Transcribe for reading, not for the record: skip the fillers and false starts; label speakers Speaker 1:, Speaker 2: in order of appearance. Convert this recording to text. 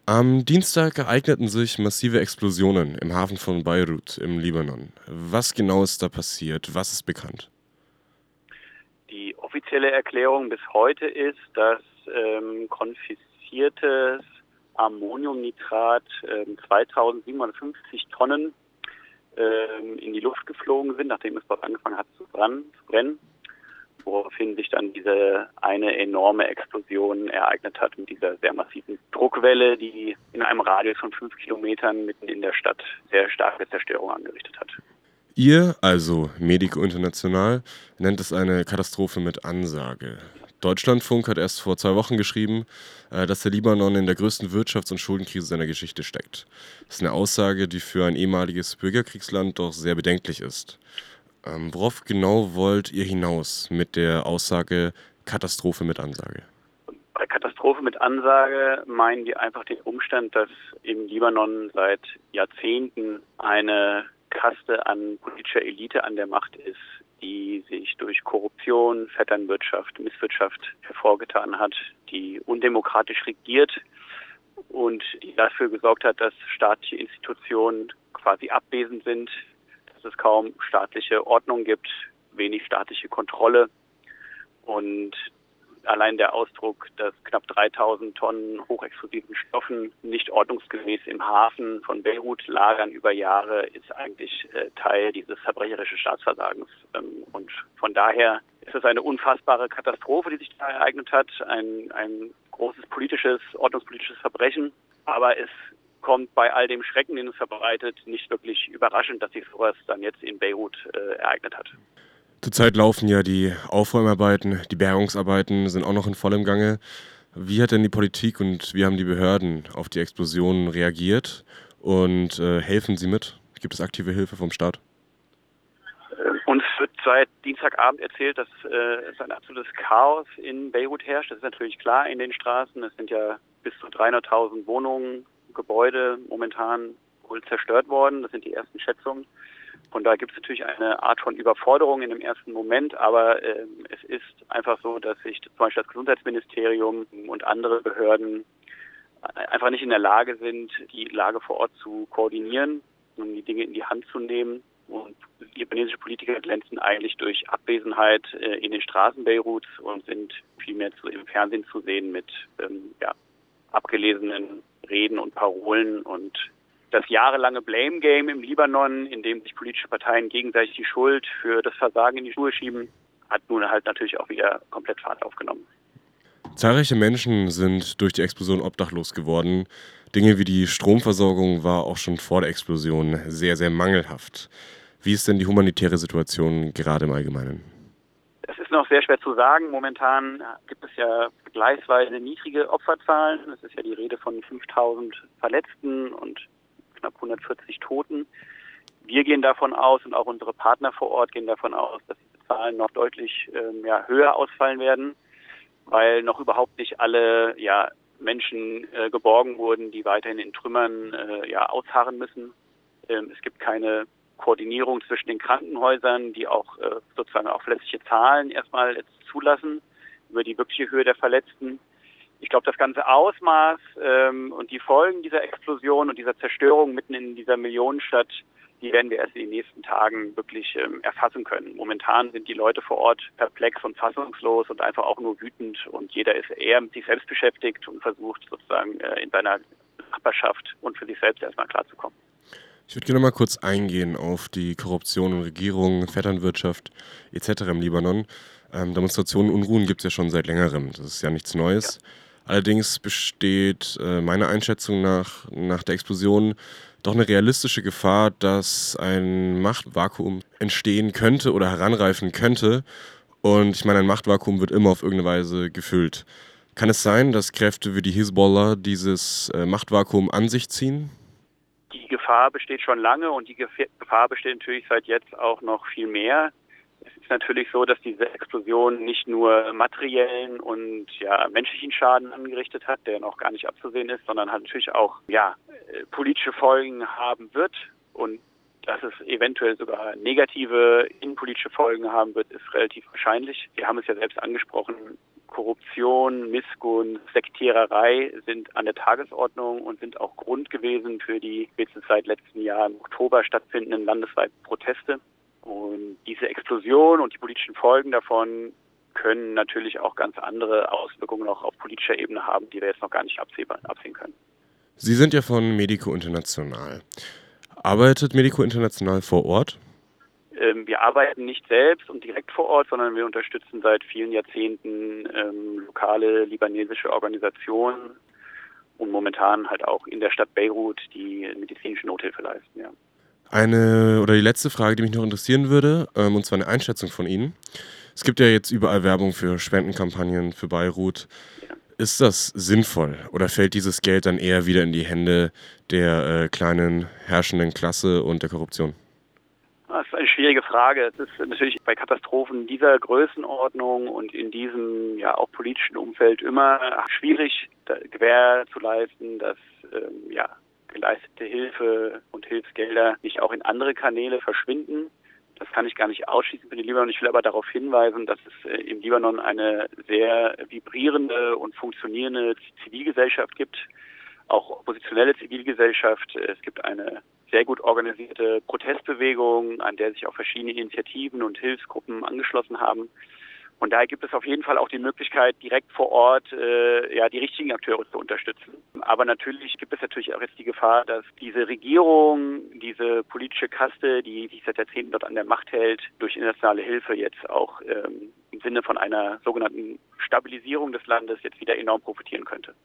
Speaker 1: Am Dienstag ereigneten sich massive Explosionen im Hafen von Beirut im Libanon. Was genau ist da passiert? Was ist bekannt?
Speaker 2: Die offizielle Erklärung bis heute ist, dass konfisziertes Ammoniumnitrat 2750 Tonnen in die Luft geflogen sind, nachdem es dort angefangen hat zu brennen, woraufhin sich dann diese eine enorme Explosion ereignet hat mit dieser sehr massiven Druckwelle, die in einem Radius von 5 Kilometern mitten in der Stadt sehr starke Zerstörung angerichtet hat.
Speaker 1: Ihr, also Medico International, nennt es eine Katastrophe mit Ansage. Deutschlandfunk hat erst vor 2 Wochen geschrieben, dass der Libanon in der größten Wirtschafts- und Schuldenkrise seiner Geschichte steckt. Das ist eine Aussage, die für ein ehemaliges Bürgerkriegsland doch sehr bedenklich ist. Worauf genau wollt ihr hinaus mit der Aussage Katastrophe mit Ansage?
Speaker 2: Bei Katastrophe mit Ansage meinen wir einfach den Umstand, dass im Libanon seit Jahrzehnten eine Kaste an politischer Elite an der Macht ist, die sich durch Korruption, Vetternwirtschaft, Misswirtschaft hervorgetan hat, die undemokratisch regiert und die dafür gesorgt hat, dass staatliche Institutionen quasi abwesend sind, dass es kaum staatliche Ordnung gibt, wenig staatliche Kontrolle. Und allein der Ausdruck, dass knapp 3000 Tonnen hochexplosiven Stoffen nicht ordnungsgemäß im Hafen von Beirut lagern über Jahre, ist eigentlich Teil dieses verbrecherischen Staatsversagens. Und von daher ist es eine unfassbare Katastrophe, die sich da ereignet hat, ein großes ordnungspolitisches Verbrechen. Aber es kommt bei all dem Schrecken, den es verbreitet, nicht wirklich überraschend, dass sich sowas dann jetzt in Beirut ereignet hat.
Speaker 1: Zurzeit laufen ja die Aufräumarbeiten, die Bergungsarbeiten sind auch noch in vollem Gange. Wie hat denn die Politik und wie haben die Behörden auf die Explosionen reagiert und helfen sie mit? Gibt es aktive Hilfe vom Staat?
Speaker 2: Uns wird seit Dienstagabend erzählt, dass es ein absolutes Chaos in Beirut herrscht. Das ist natürlich klar in den Straßen. Es sind ja bis zu 300.000 Wohnungen, Gebäude momentan wohl zerstört worden. Das sind die ersten Schätzungen. Von daher gibt es natürlich eine Art von Überforderung in dem ersten Moment, aber es ist einfach so, dass sich zum Beispiel das Gesundheitsministerium und andere Behörden einfach nicht in der Lage sind, die Lage vor Ort zu koordinieren und die Dinge in die Hand zu nehmen. Und libanesische Politiker glänzen eigentlich durch Abwesenheit in den Straßen Beiruts und sind vielmehr im Fernsehen zu sehen mit abgelesenen Reden und Parolen. Und das jahrelange Blame Game im Libanon, in dem sich politische Parteien gegenseitig die Schuld für das Versagen in die Schuhe schieben, hat nun halt natürlich auch wieder komplett Fahrt aufgenommen.
Speaker 1: Zahlreiche Menschen sind durch die Explosion obdachlos geworden. Dinge wie die Stromversorgung war auch schon vor der Explosion sehr, sehr mangelhaft. Wie ist denn die humanitäre Situation gerade im Allgemeinen?
Speaker 2: Es ist noch sehr schwer zu sagen. Momentan gibt es ja vergleichsweise niedrige Opferzahlen. Es ist ja die Rede von 5000 Verletzten und knapp 140 Toten. Wir gehen davon aus und auch unsere Partner vor Ort gehen davon aus, dass diese Zahlen noch deutlich höher ausfallen werden, weil noch überhaupt nicht alle Menschen geborgen wurden, die weiterhin in Trümmern ausharren müssen. Es gibt keine Koordinierung zwischen den Krankenhäusern, die auch sozusagen auch verlässliche Zahlen erstmal jetzt zulassen über die wirkliche Höhe der Verletzten. Ich glaube, das ganze Ausmaß und die Folgen dieser Explosion und dieser Zerstörung mitten in dieser Millionenstadt, die werden wir erst in den nächsten Tagen wirklich erfassen können. Momentan sind die Leute vor Ort perplex und fassungslos und einfach auch nur wütend und jeder ist eher mit sich selbst beschäftigt und versucht sozusagen in seiner Nachbarschaft und für sich selbst erstmal klarzukommen.
Speaker 1: Ich würde gerne mal kurz eingehen auf die Korruption in Regierung, Vetternwirtschaft etc. im Libanon. Demonstrationen, Unruhen gibt es ja schon seit längerem. Das ist ja nichts Neues. Ja. Allerdings besteht meiner Einschätzung nach der Explosion doch eine realistische Gefahr, dass ein Machtvakuum entstehen könnte oder heranreifen könnte. Und ich meine, ein Machtvakuum wird immer auf irgendeine Weise gefüllt. Kann es sein, dass Kräfte wie die Hisbollah dieses Machtvakuum an sich ziehen?
Speaker 2: Die Gefahr besteht schon lange und die Gefahr besteht natürlich seit jetzt auch noch viel mehr. Es ist natürlich so, dass diese Explosion nicht nur materiellen und menschlichen Schaden angerichtet hat, der noch gar nicht abzusehen ist, sondern halt natürlich auch politische Folgen haben wird. Und dass es eventuell sogar negative innenpolitische Folgen haben wird, ist relativ wahrscheinlich. Wir haben es ja selbst angesprochen. Korruption, Missgunst, Sektiererei sind an der Tagesordnung und sind auch Grund gewesen für die spätestens seit letztem Jahr im Oktober stattfindenden landesweiten Proteste. Und diese Explosion und die politischen Folgen davon können natürlich auch ganz andere Auswirkungen noch auf politischer Ebene haben, die wir jetzt noch gar nicht absehen können.
Speaker 1: Sie sind ja von Medico International. Arbeitet Medico International vor Ort?
Speaker 2: Wir arbeiten nicht selbst und direkt vor Ort, sondern wir unterstützen seit vielen Jahrzehnten lokale libanesische Organisationen und momentan halt auch in der Stadt Beirut die medizinische Nothilfe leisten. Ja.
Speaker 1: Die letzte Frage, die mich noch interessieren würde, und zwar eine Einschätzung von Ihnen. Es gibt ja jetzt überall Werbung für Spendenkampagnen für Beirut.
Speaker 2: Ja.
Speaker 1: Ist das sinnvoll oder fällt dieses Geld dann eher wieder in die Hände der kleinen herrschenden Klasse und der Korruption?
Speaker 2: Das ist eine schwierige Frage. Es ist natürlich bei Katastrophen dieser Größenordnung und in diesem ja auch politischen Umfeld immer schwierig, Gewähr zu leisten, dass geleistete Hilfe und Hilfsgelder nicht auch in andere Kanäle verschwinden. Das kann ich gar nicht ausschließen für den Libanon. Ich will aber darauf hinweisen, dass es im Libanon eine sehr vibrierende und funktionierende Zivilgesellschaft gibt, auch oppositionelle Zivilgesellschaft. Es gibt eine sehr gut organisierte Protestbewegung, an der sich auch verschiedene Initiativen und Hilfsgruppen angeschlossen haben. Und daher gibt es auf jeden Fall auch die Möglichkeit, direkt vor Ort die richtigen Akteure zu unterstützen. Aber natürlich gibt es auch jetzt die Gefahr, dass diese Regierung, diese politische Kaste, die sich seit Jahrzehnten dort an der Macht hält, durch internationale Hilfe jetzt auch im Sinne von einer sogenannten Stabilisierung des Landes jetzt wieder enorm profitieren könnte.